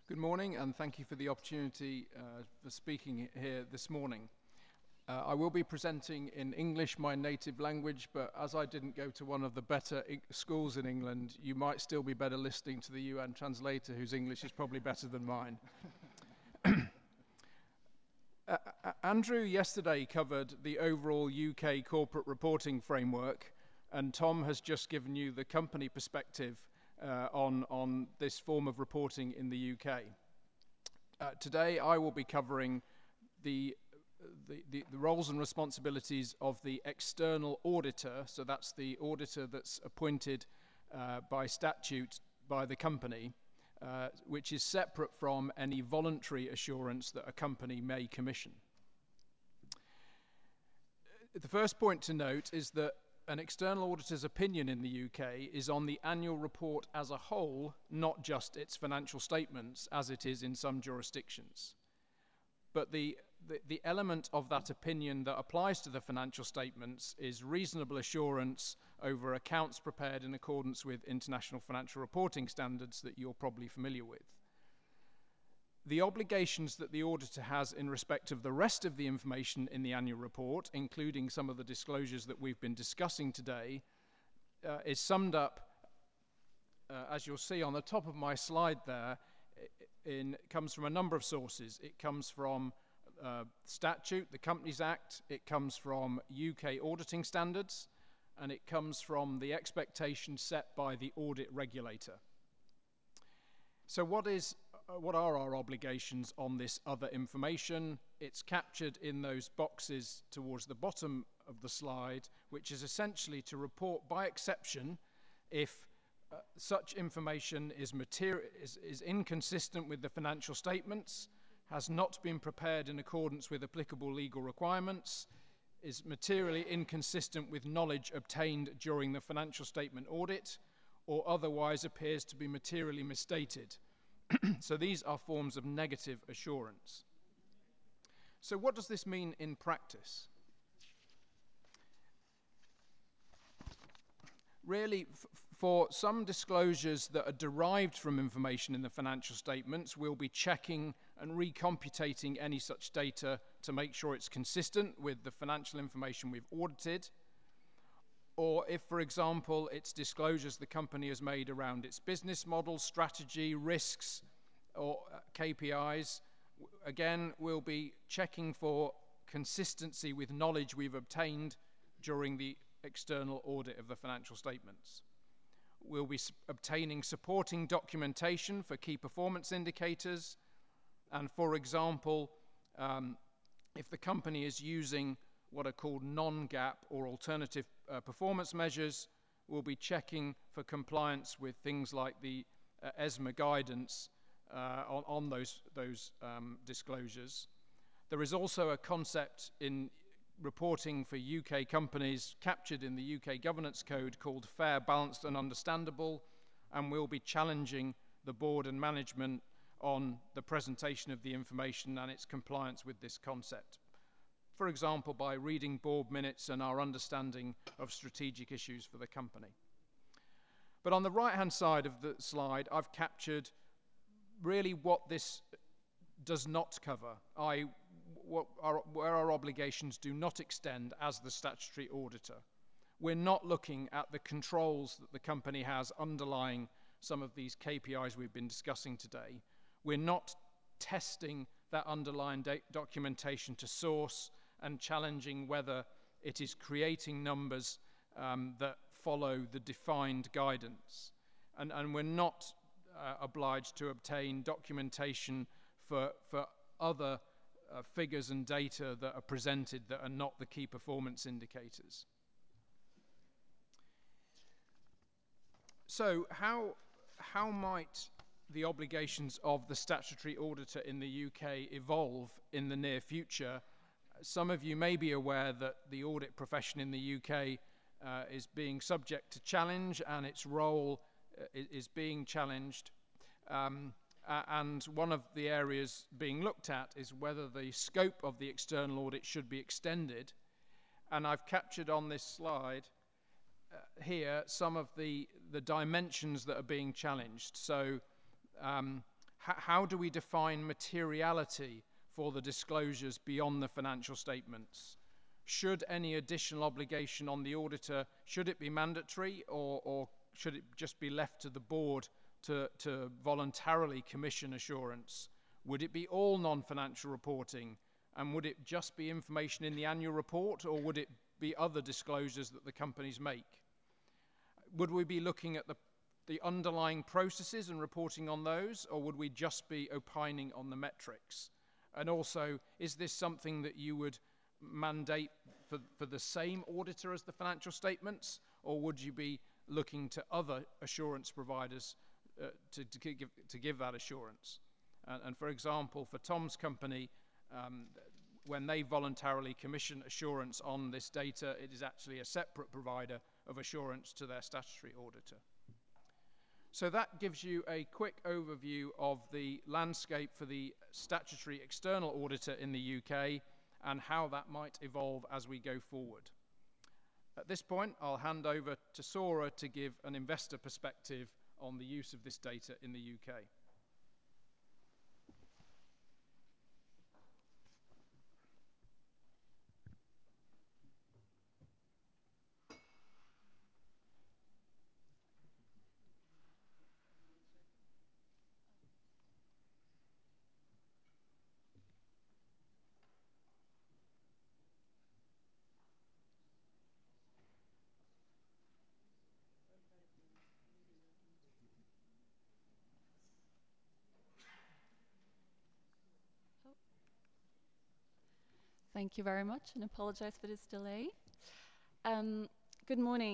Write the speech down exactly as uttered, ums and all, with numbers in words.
Good morning, and thank you for the opportunity uh, for speaking here this morning. Uh, I will be presenting in English, my native language, but as I didn't go to one of the better schools in England, you might still be better listening to the U N translator, whose English is probably better than mine. uh, Andrew yesterday covered the overall U K corporate reporting framework, and Tom has just given you the company perspective Uh, on, on this form of reporting in the U K. Uh, today I will be covering the, the, the, the roles and responsibilities of the external auditor, so that's the auditor that's appointed uh, by statute by the company, uh, which is separate from any voluntary assurance that a company may commission. The first point to note is that an external auditor's opinion in the U K is on the annual report as a whole, not just its financial statements, as it is in some jurisdictions. But the, the, the element of that opinion that applies to the financial statements is reasonable assurance over accounts prepared in accordance with international financial reporting standards that you're probably familiar with. The obligations that the auditor has in respect of the rest of the information in the annual report, including some of the disclosures that we've been discussing today, uh, is summed up, uh, as you'll see on the top of my slide there, in, it comes from a number of sources. It comes from uh, statute, the Companies Act, it comes from U K auditing standards, and it comes from the expectations set by the audit regulator. So what is Uh, what are our obligations on this other information? It's captured in those boxes towards the bottom of the slide, which is essentially to report by exception if uh, such information is, is, is inconsistent with the financial statements, has not been prepared in accordance with applicable legal requirements, is materially inconsistent with knowledge obtained during the financial statement audit, or otherwise appears to be materially misstated. So these are forms of negative assurance. So what does this mean in practice? Really, f for some disclosures that are derived from information in the financial statements, we'll be checking and recomputating any such data to make sure it's consistent with the financial information we've audited. Or if, for example, it's disclosures the company has made around its business model, strategy, risks, or K P Is, again, we'll be checking for consistency with knowledge we've obtained during the external audit of the financial statements. We'll be obtaining supporting documentation for key performance indicators, and for example, um, if the company is using what are called non-GAAP or alternative uh, performance measures, we'll be checking for compliance with things like the uh, ESMA guidance Uh, on, on those, those um, disclosures. There is also a concept in reporting for U K companies captured in the U K Governance Code called fair, balanced and understandable, and we'll be challenging the board and management on the presentation of the information and its compliance with this concept. For example, by reading board minutes and our understanding of strategic issues for the company. But on the right-hand side of the slide, I've captured really what this does not cover, that is, what our, where our obligations do not extend as the statutory auditor. We're not looking at the controls that the company has underlying some of these K P Is we've been discussing today. We're not testing that underlying documentation to source and challenging whether it is creating numbers um, that follow the defined guidance. And, and we're not Uh, obliged to obtain documentation for, for other uh, figures and data that are presented that are not the key performance indicators. So how, how might the obligations of the statutory auditor in the U K evolve in the near future? Some of you may be aware that the audit profession in the U K uh, is being subject to challenge, and its role uh, is being challenged. Um, uh, and one of the areas being looked at is whether the scope of the external audit should be extended. And I've captured on this slide uh, here some of the, the dimensions that are being challenged. So um, how do we define materiality for the disclosures beyond the financial statements? Should any additional obligation on the auditor, should it be mandatory, or, or should it just be left to the board to, to voluntarily commission assurance? Would it be all non-financial reporting? And would it just be information in the annual report, or would it be other disclosures that the companies make? Would we be looking at the, the underlying processes and reporting on those, or would we just be opining on the metrics? And also, is this something that you would mandate for, for the same auditor as the financial statements, or would you be looking to other assurance providers uh, to, to, give, to give that assurance? And, and for example, for Tom's company, um, when they voluntarily commission assurance on this data, it is actually a separate provider of assurance to their statutory auditor. So that gives you a quick overview of the landscape for the statutory external auditor in the U K and how that might evolve as we go forward. At this point, I'll hand over to Sora to give an investor perspective on the use of this data in the U K. Thank you very much, and apologize for this delay. Um, good morning.